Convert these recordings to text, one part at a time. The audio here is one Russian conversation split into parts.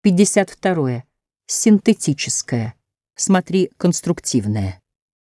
52. Синтетическое. Смотри конструктивное.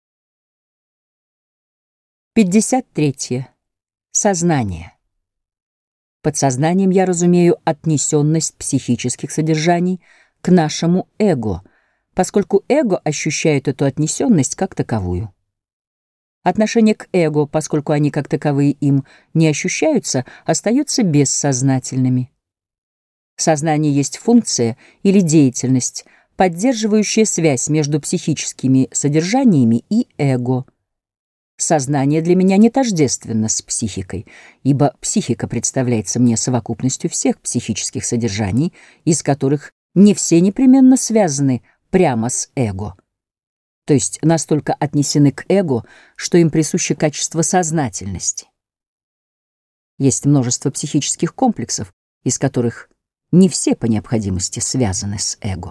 53. Сознание. Под сознанием я разумею отнесенность психических содержаний к нашему эго, поскольку эго ощущает эту отнесенность как таковую. Отношение к эго, поскольку они как таковые им не ощущаются, остаются бессознательными. Сознание есть функция или деятельность, поддерживающая связь между психическими содержаниями и эго. Сознание для меня не тождественно с психикой, ибо психика представляется мне совокупностью всех психических содержаний, из которых не все непременно связаны прямо с эго, то есть настолько отнесены к эго, что им присуще качество сознательности. Есть множество психических комплексов, из которых не все по необходимости связаны с эго.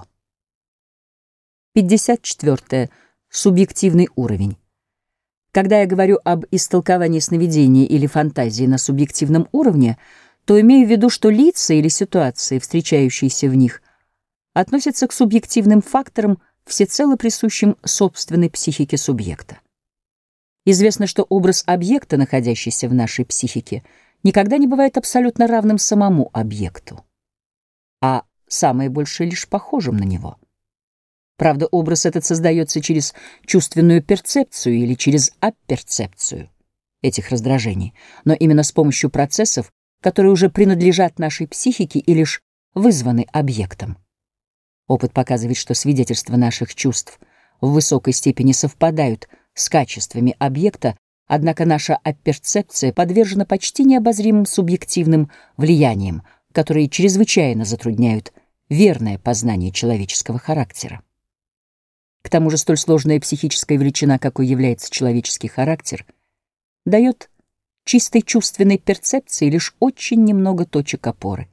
54. Субъективный уровень. Когда я говорю об истолковании сновидения или фантазии на субъективном уровне, то имею в виду, что лица или ситуации, встречающиеся в них, относятся к субъективным факторам, всецело присущим собственной психике субъекта. Известно, что образ объекта, находящийся в нашей психике, никогда не бывает абсолютно равным самому объекту, а самое большее лишь похожим на него. Правда, образ этот создается через чувственную перцепцию или через апперцепцию этих раздражений, но именно с помощью процессов, которые уже принадлежат нашей психике и лишь вызваны объектом. Опыт показывает, что свидетельства наших чувств в высокой степени совпадают с качествами объекта, однако наша апперцепция подвержена почти необозримым субъективным влияниям, которые чрезвычайно затрудняют верное познание человеческого характера. К тому же столь сложная психическая величина, какой является человеческий характер, дает чистой чувственной перцепции лишь очень немного точек опоры.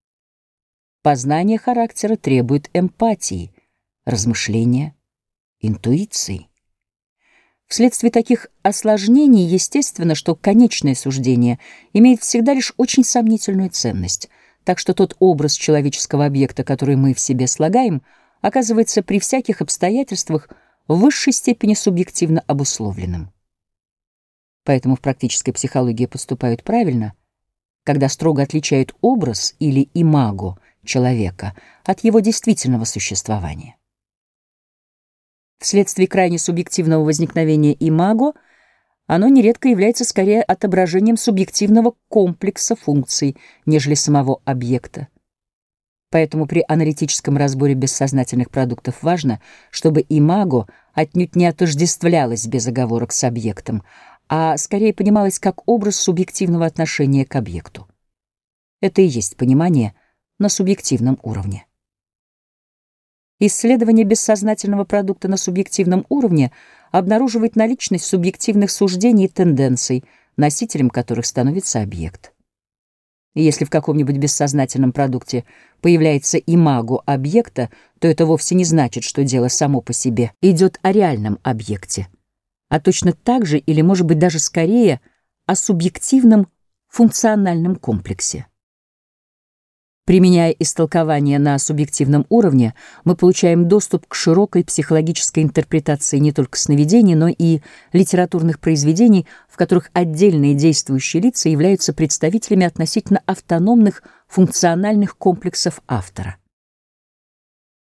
Познание характера требует эмпатии, размышления, интуиции. Вследствие таких осложнений естественно, что конечное суждение имеет всегда лишь очень сомнительную ценность, так что тот образ человеческого объекта, который мы в себе слагаем, оказывается при всяких обстоятельствах в высшей степени субъективно обусловленным. Поэтому в практической психологии поступают правильно, когда строго отличают образ или имаго человека от его действительного существования. Вследствие крайне субъективного возникновения имаго оно нередко является скорее отображением субъективного комплекса функций, нежели самого объекта. Поэтому при аналитическом разборе бессознательных продуктов важно, чтобы имаго отнюдь не отождествлялось без оговорок с объектом, а скорее понималось как образ субъективного отношения к объекту. Это и есть понимание на субъективном уровне. Исследование бессознательного продукта на субъективном уровне обнаруживает наличность субъективных суждений и тенденций, носителем которых становится объект. И если в каком-нибудь бессознательном продукте появляется имаго объекта, то это вовсе не значит, что дело само по себе идет о реальном объекте, а точно так же, или, может быть, даже скорее, о субъективном функциональном комплексе. Применяя истолкование на субъективном уровне, мы получаем доступ к широкой психологической интерпретации не только сновидений, но и литературных произведений, в которых отдельные действующие лица являются представителями относительно автономных функциональных комплексов автора.